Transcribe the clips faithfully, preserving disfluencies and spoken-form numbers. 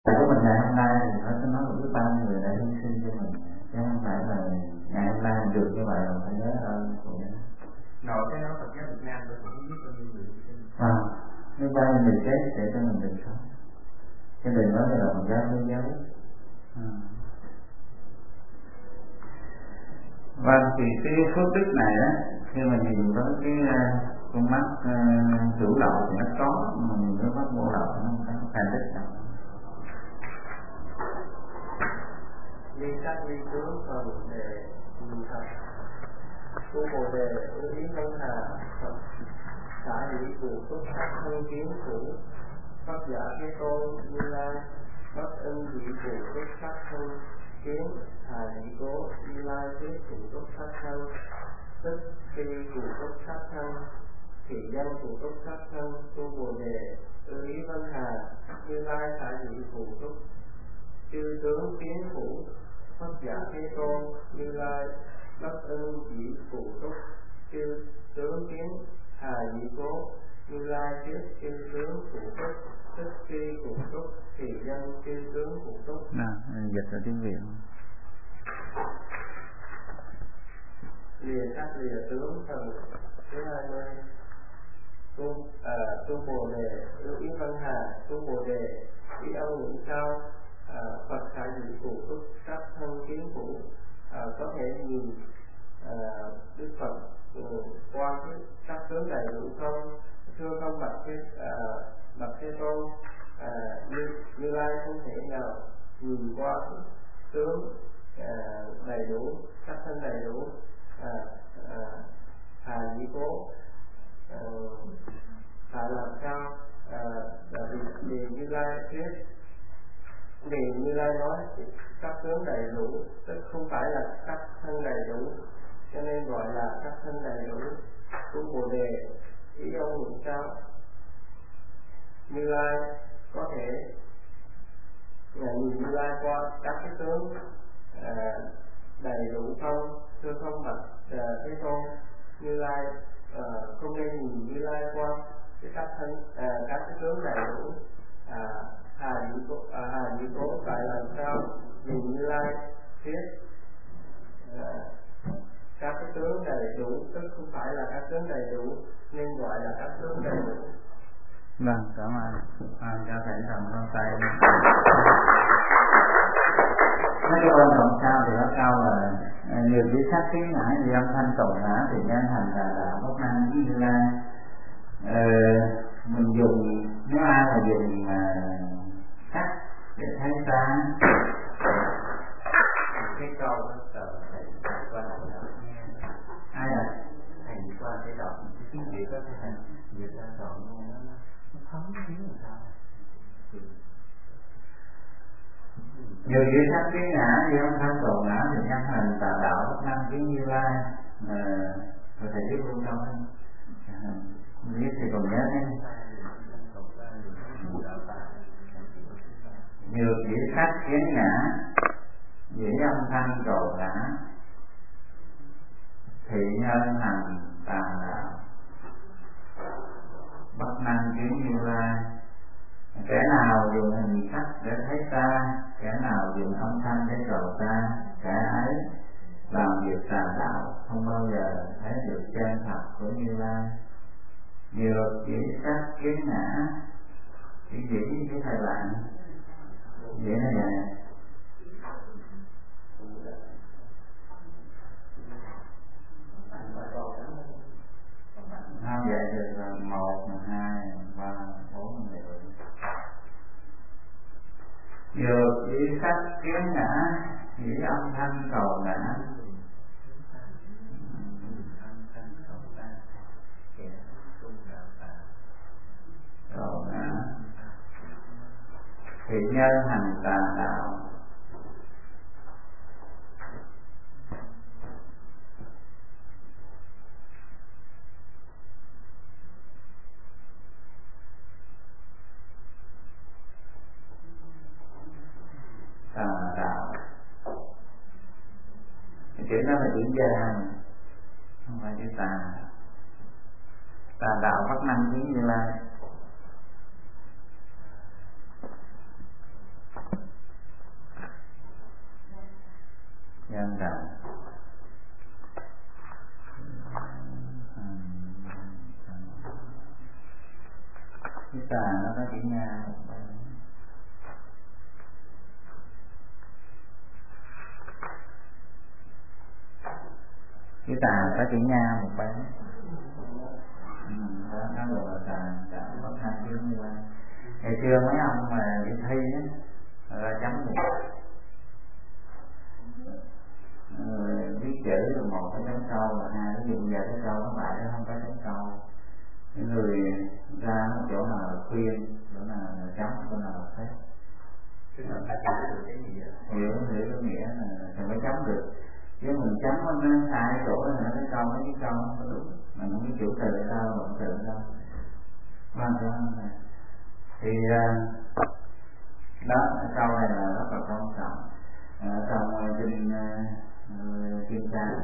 của mình ngày hôm nay thì nó sẽ nói là biết bao người đã hy sinh cho mình, chứ không phải là ngày hôm nay được như vậy là phải nhớ ơn của mình. Nội cái đó Phật giáo Việt Nam tôi cũng biết bao nhiêu người hy sinh. À, biết bao nhiêu người chết để cho mình được sống. Cái đừng nói là Phật giáo thế giới. À. Vâng, thì cái phước đức này á, khi mình nhìn với cái con mắt uh, chủ động thì nó có, mà nhìn với mắt vô động nó không có thành đức đâu. Ly sắc ly tướng phần đề nhìn thật, tu bồ đề ưu ý văn hà Phật, xả hỷ phù túc sắc thân kiến thủ, Pháp giả thế tôn Như Lai, bất ân dị phù túc sắc thân kiến, hà hỷ cố Như Lai thuyết phù túc sắc thân, tức khi phù túc sắc thân, thị dân phù túc sắc thân, tu bồ đề ưu ý văn hà, Như Lai xả hỷ phù túc chư tướng kiến thủ, Pháp giả thế tôn Như Lai, bất ân chỉ phụ túc chư tướng kiến, hà nhị cố Như Lai trước chư tướng phụ túc, tức khi phụ túc thì dân chư tướng phụ túc. Nào, dịch ra tiếng Việt. Lìa sắc lìa tướng phần thứ hai mươi. Tu à, tu bồ đề ưu ý văn hà, tu bồ đề ý ông những sao. À, Phật khả dĩ phụ túc sắc thân kiến phủ, à, có thể nhìn à, Đức Phật ừ, qua cái sắc tướng đầy đủ không? Thưa không bạch thế à, bạch thế tôn, à, như Như Lai không thể nào nhìn qua tướng à, đầy đủ, sắc thân đầy đủ. à, à, Hà nhĩ cố à, hà làm sao? À, là vì, vì Như Lai thuyết vì Như Lai nói sắc tướng đầy đủ, tức không phải là sắc thân đầy đủ, cho nên gọi là sắc thân đầy đủ. Tu bồ đề ý ông những sao? Như Lai có thể nhìn Như Lai qua các cái tướng à, đầy đủ không? Thưa không bạch à, thế tôn, Như Lai à, không nên nhìn Như Lai qua cái sắc thân à, các cái tướng đầy đủ. à, Hà nhĩ cố, à, Hà nhĩ cố tại làm sao? Vì Như Lai thuyết à, các cái tướng đầy đủ, tức không phải là các tướng đầy đủ, nên gọi là các tướng đầy đủ. Vâng, cảm ơn. À, cho thầy cầm con tay. Mấy cái ơn cộng sao thì có câu là nhiều chỉ sắc kiến ngã vì âm thanh cầu ngã thì nhân hành là đạo bất năng với Như Lai. Ờ, mình dùng, nếu ai mà dùng mà sắc để thấy ra cái câu đó sợ thầy qua đọc nghe. ai là Thầy qua để đọc cái tiếng Việt đó thầy Việt ra đọc nghe nó nó thấm tiếng làm sao. nhiều chữ sắc kiến ngã vì âm thanh cầu ngã thì nhân hành tà đạo bất năng với Như Lai. Ờ, rồi thầy biết luôn đâu không? Biết thì còn nhớ đấy. Nhiều chữ sắc kiến ngã dĩ âm thanh cầu ngã thị nhân hành tà đạo bất năng kiến Như Lai. Kẻ nào dùng hình sắc để thấy ta, kẻ nào dùng âm thanh để cầu ta, kẻ ấy làm việc tà đạo, không bao giờ thấy được chân thật của Như Lai. Nhiều chỉ sắc kiến ngã chỉ chỉ với thầy bạn vậy nó vậy. Không vậy được là một, hai, ba, bốn, mười. Nhiều chỉ sắc kiến ngã chỉ âm thanh cầu ngã. Cầu ngã thì nhân hành tà đạo. Tà đạo cái chữ đó là chữ gia, không phải chữ tà. Tà đạo bất năng kiến Như Lai. Cái tà có chữ nha một bên. Ừ, đó nó gọi là tà tà bất thanh tiếng Như Lai. Ngày xưa mấy ông mà đi thi á, ra chấm được ừ, viết chữ là một cái chấm câu, là hai cái dùng giờ cái câu nó lại nó không có chấm câu. Những người ra chỗ nào là khuyên, chỗ nào là chấm, chỗ nào là phép. Hiểu hiểu hiểu cái nghĩa là thì mới chấm được, chứ mình chấm nó sai chỗ là cái câu mấy cái câu nó đúng, mình không biết chủ từ ở đâu, động từ ở đâu, quan trọng này thì đó câu này là rất là quan trọng. Ở trong kinh Kim Cang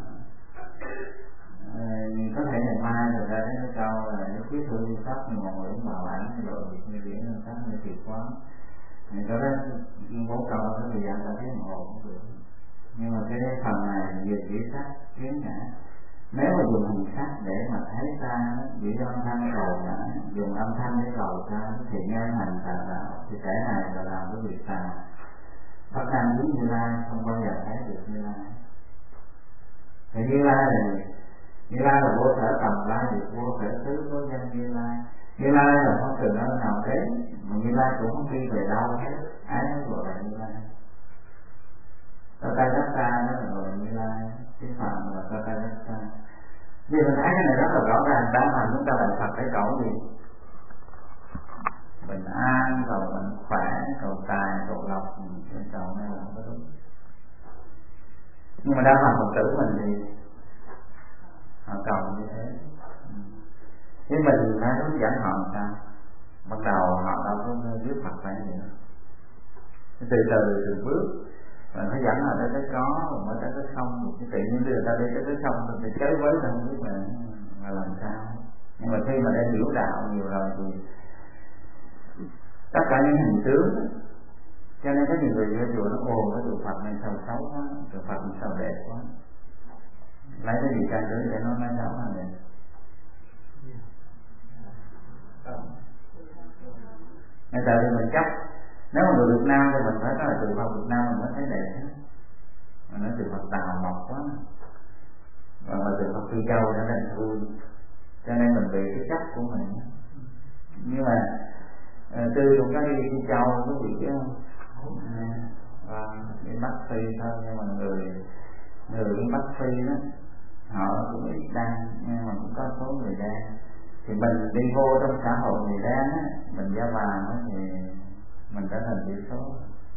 có thể ngày mai rồi ra đến cái câu là nếu quyết thương pháp thì mọi người cũng bảo ảnh rồi như biển nên sáng như tuyệt quá. Thì có đó bốn câu có thời gian ta thấy một hồ cũng được. Nhưng mà cái phần này về chỉ sắc kiến ngã, nếu mà dùng hình sắc để mà thấy ta chỉ do âm thanh cầu ngã, dùng âm thanh để cầu ta thì nhân hành tà đạo, thì cái này là làm cái việc tà. Phát thanh với Như Lai không bao giờ thấy được Như Lai. Thì Như Lai là Như Lai là vô sở tầm lai, được vô sở tứ vô danh Như Lai. Như Lai là con từ nơi nào đến, mà Như Lai cũng không đi về đâu hết, ai nói gọi là Như Lai. Tata Datta đó là gọi là Như Lai, cái phạm là Tata Datta. Vì mình thấy cái này rất là rõ ràng, đã mà chúng ta làm Phật để cầu gì? Bình an, cầu mạnh khỏe, cầu tài, cầu lộc, cái cầu này là không có đúng. Nhưng mà đa phần Phật tử mình thì họ cầu như thế. Chứ mình phải hướng dẫn họ làm sao? Bắt đầu họ đâu có biết Phật phải gì nữa. Từ từ từ bước, rồi phải dẫn họ tới cái có, rồi mới tới cái không. Cái tự nhiên đưa ta đi tới cái không, thì chơi với ta không biết là, là làm sao. Nhưng mà khi mà đã hiểu đạo nhiều rồi thì tất cả những hình tướng, cho nên có nhiều người vô chùa nó ồn cái chùa Phật này sao xấu quá, chùa Phật này sao đẹp quá, lấy cái gì căn cứ để nó nói xấu là đẹp. Nên tại vì mình chấp, nếu mà người Việt Nam thì mình phải nói là chùa Phật Việt Nam mình mới thấy đẹp. Mà nói chùa Phật Tàu mộc quá, và mà chùa Phật Phi Châu đã thành vui, cho nên mình bị cái chấp của mình. Nhưng mà Tư cũng có đi Phi Châu có vị chứ không? Và đi Bắc Phi thôi, nhưng mà người người đi Bắc Phi đó họ cũng ít đăng, nhưng mà cũng có số người đăng. Thì mình đi vô trong xã hội người đăng á, mình giá vàng thì mình trở thành tỷ số,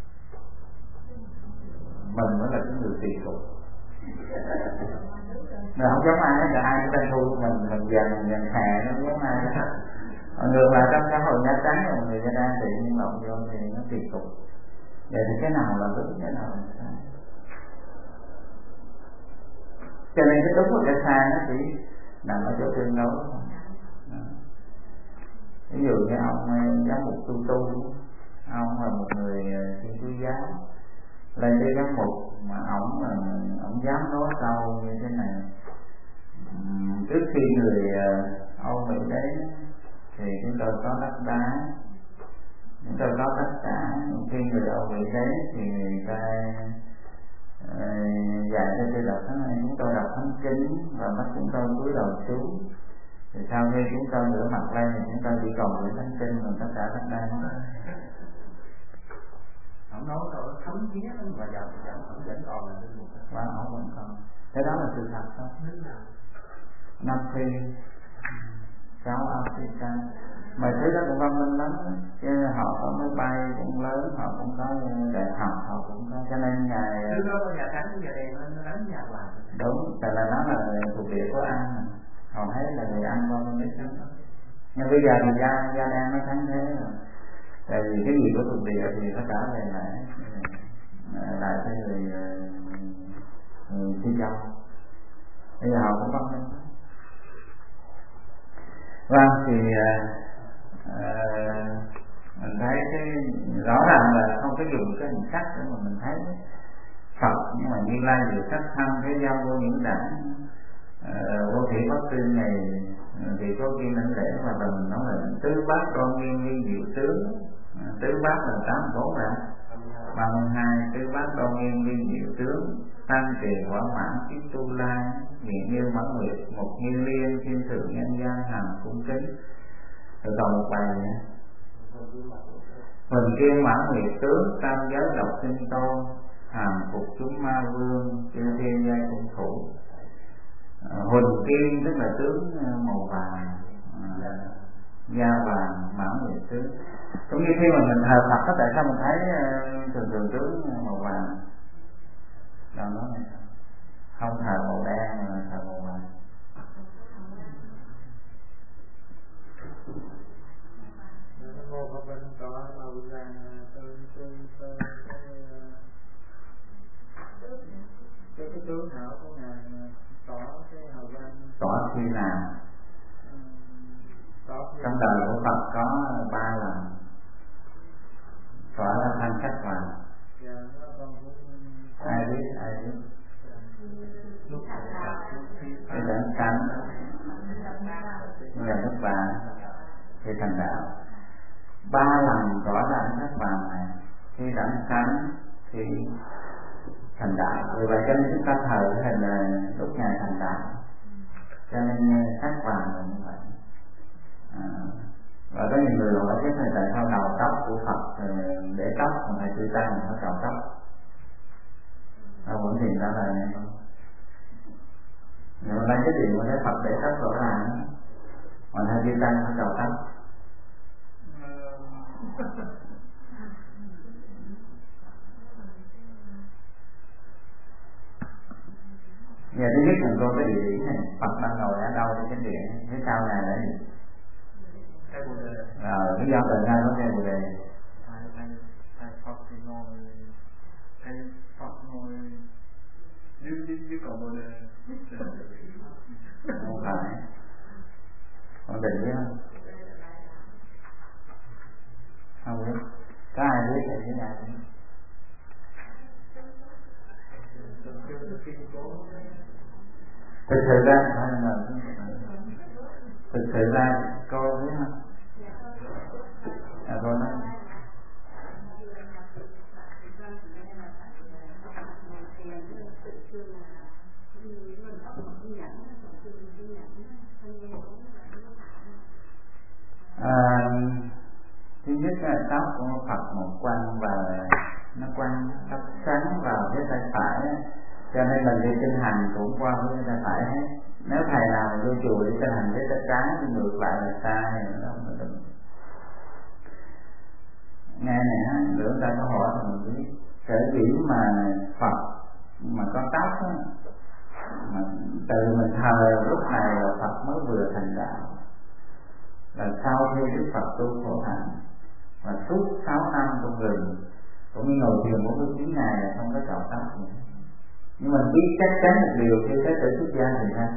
mình mới là cái người tùy thuộc. Mình không giống ai, là ai cũng đang thu mình, mình dần dần hè nó không giống ai hết. Ngược lại trong xã hội da trắng rồi người da đen tự nhiên lộn vô thì nó tùy thuộc. Vậy thì cái nào là đúng, cái nào là sai? Cho nên cái đúng và cái sai nó chỉ nằm ở chỗ tương đối. Ví dụ như ông giám mục tu tu, ông là một người thiên chúa giáo, lên cái giám mục mà ông ông dám nói câu như thế này: trước khi người Âu Mỹ đến thì chúng tôi có đất đá, chúng tôi có tất cả. Khi người Âu Mỹ đến thì người ta uh, dạy cho tôi đọc thánh, chúng tôi đọc thánh kinh và bắt chúng tôi cúi đầu xuống. Thì sau khi chúng tôi rửa mặt lên thì chúng tôi chỉ còn gửi thánh kinh và tất cả tất đa. Ông nói rồi thấm thía lắm mà giờ vẫn vẫn còn là linh mục. Và ông vẫn còn. Cái đó là sự thật thôi. Nam Phi, South Africa, mà thứ đó cũng văn minh lắm, chứ họ có máy bay cũng lớn, họ cũng có đại học, họ cũng có, cho nên ngày lúc đó nhà trắng giờ đây nó đánh nhà vào. Đúng, tại là nó là thuộc địa của Anh, họ thấy là người Anh qua bên Mỹ. Nhưng bây giờ thì da da đen nó thắng thế rồi, tại vì cái gì của thuộc địa thì nó trả về lại lại cái người người Phi Châu. Bây giờ họ cũng văn minh. Vâng, thì uh, mình thấy cái rõ ràng là không có dùng cái hình sắc để mà mình thấy Phật, nhưng mà Như Lai được sắc thân thế giao vô những đẳng uh, vô thị bất tư này thì có kim lãnh lễ và mình nói là tứ bát đoan nghiêm vi diệu tướng. Tứ bát là tám bốn ra ba mươi hai, tứ bát đoan nghiêm vi diệu tướng tăng trì quả mãn kiếp tu la, hiện như mãn nguyệt một nghiên liên, thiên thượng nhân gian hàm cung kính. Rồi còn một bài nữa. Huỳnh kiên mãn nguyệt tướng, tam giới độc sinh tôn, hàm phục chúng ma vương, chư thiên giai cung thủ. Huỳnh kiên tức là tướng màu vàng, da vàng, mãn nguyệt tướng. Cũng như khi mà mình thờ Phật có tại sao mình thấy thường thường tướng màu vàng? Đâu nói này không thờ màu đen mà thờ màu vàng. Ngô Pháp Vinh có màu vàng tôi tôi tôi cái cái tướng hảo của ngài tỏ cái hào quang. Tỏ khi nào? Trong đời của Phật có ba lần tỏa ra thanh sắc vàng. Ai biết, ai biết. Cái đấng cánh là nước vàng thì thành đạo. Ba lần tỏa ra thanh sắc vàng này, khi đấng cánh thì thành đạo. Vì vậy cho nên chúng ta thờ cái hình là lúc Ngài thành đạo. Cho nên sắc vàng là như vậy. À, và có nhiều người hỏi chứ tại sao đầu tóc của Phật để tóc còn thầy Tư Tăng nó đầu tóc, nó vẫn tìm ra là này không? Nhưng mà lấy cái điều mà thấy Phật để tóc rõ ràng, còn thầy Tư Tăng nó đầu tóc. Giờ thứ nhất là cô cái địa điểm này, Phật đang ngồi ở đâu trên cái điện, phía sau này là gì? Cây Bồ Đề. Rồi, lý do tại sao có cây Bồ Đề? Thầy, thầy, thầy Phật thì ngồi, thầy Phật ngồi dưới, dưới, dưới cầu Bồ Đề. Không phải. Con định biết không? Không biết. Có ai biết thì thế nào không? Thực sự ra phải là thực sự ra cô biết không? À, cô nói à, thứ nhất là tóc của Phật một quanh và nó quanh tóc sáng vào cái tay phải, cho nên mình đi kinh hành cũng qua với tay phải hết. Nếu thầy nào vô chùa đi kinh hành với tay trái thì ngược lại là sai, nó không có đúng. Nghe nè, nữa ta có hỏi thì mình biết sở dĩ mà Phật mà có tóc á, mà từ mình thờ lúc này là Phật mới vừa thành đạo, là sau khi Đức Phật tu khổ hạnh và suốt sáu năm trong rừng cũng như ngồi thiền bốn mươi chín ngày là không có chọn tóc nữa. Nhưng mình biết chắc chắn một điều khi tới tự xuất gia thì sao?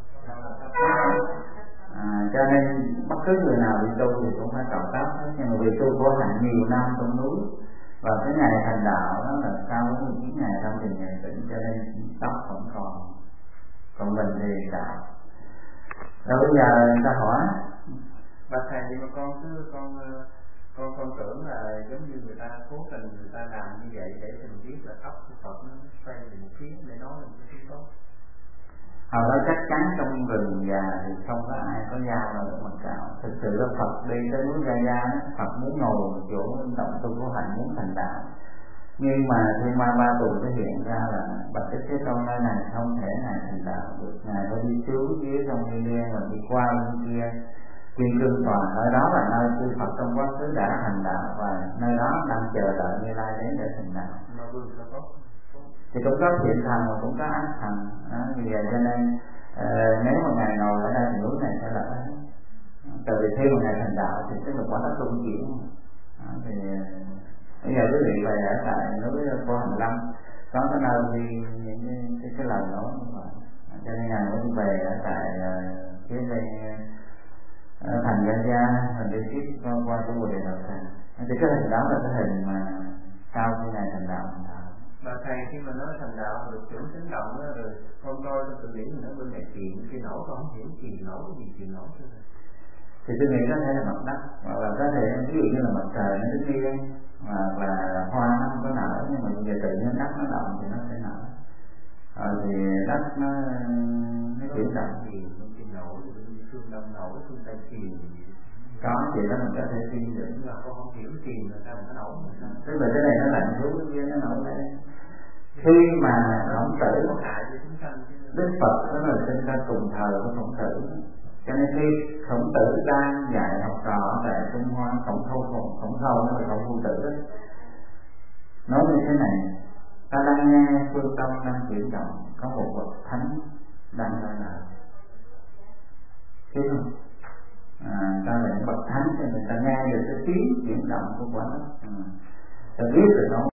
À, cho nên bất cứ người nào bị tu thì cũng phải chọn tóc hết. Nhưng mà vì tu khổ hạnh nhiều năm trong núi và cái ngày thành đạo đó là sau bốn mươi chín ngày trong thiền nhập định, cho nên tóc vẫn còn. Còn mình thì đạo. Rồi bây giờ người ta hỏi bà thầy nhưng mà con cứ con con con tưởng là giống như người ta cố tình người ta làm như vậy để mình biết là tóc của Phật nó xoay về một phía để nói là một cái tốt. Họ nói chắc chắn trong rừng già thì không có ai có da mà được mặc cạo. Thực sự là Phật đi tới núi Gia Gia đó, Phật muốn ngồi một chỗ động tu của hạnh muốn thành đạo. Nhưng mà khi ma ba tù nó hiện ra là Bạch Đức Thế Tôn nơi này không thể ngài thành đạo được, ngài phải đi xuống dưới sông Như Liên và đi qua bên kia Kim Cương Toàn, nơi đó là nơi chư Phật trong quá khứ đã thành đạo và nơi đó đang chờ đợi Như Lai đến để thành đạo. Thì cũng có thiện thần và cũng có ác thần đó, vì vậy cho nên uh, nếu mà ngài ngồi ở đây thì núi này sẽ lỡ. Tại vì khi mà ngài thành đạo thì tức là quả đất luân chuyển. Đó, thì bây giờ quý vị về ở tại núi Cô Hành Lâm có cái nơi đi những cái, cái, cái lời nói như vậy, cho nên ngài muốn về ở tại uh, phía bên uh, thành Gia Gia, thành đi tiếp qua qua cái Bồ Đề Đạo Tràng. Thì cái hình đó là cái hình mà sau khi ngài thành đạo thành đạo. Mà thầy khi mà nói thành đạo được chuẩn sinh động đó, rồi con coi trong tự điển nó bên này chuyện kia nổi, con không hiểu chuyện nổi cái gì chuyện nổi thôi. Thì tôi nghĩ có thể là mặt đất, hoặc là có thể ví dụ như là mặt trời nó đứng yên, hoặc là hoa nó không có nở, nhưng mà bây giờ tự nhiên đất nó động thì nó sẽ nở. đất nó nó chuyển động. thì bên kia nổi, phương đông nổi, phương tây chìm. Có chuyện đó mình có thể suy nghĩ. Nhưng mà con không hiểu chìm là sao nó nổi. Tức là cái này nó lạnh xuống cái kia nó nổi lên. Khi mà khổng tử, Đức Phật đó là sinh ra cùng thời với khổng tử, cho nên khi khổng tử đang dạy học trò tại Trung Hoa, khổng thâu khổng khổng thâu nó là khổng phu tử đó, nói như thế này: ta đang nghe phương đông đang chuyển động, có một bậc thánh đang ra đời, thấy không? À, ta là những bậc thánh cho nên ta nghe được cái tiếng chuyển động của quả đất, ừ. Ta biết được nó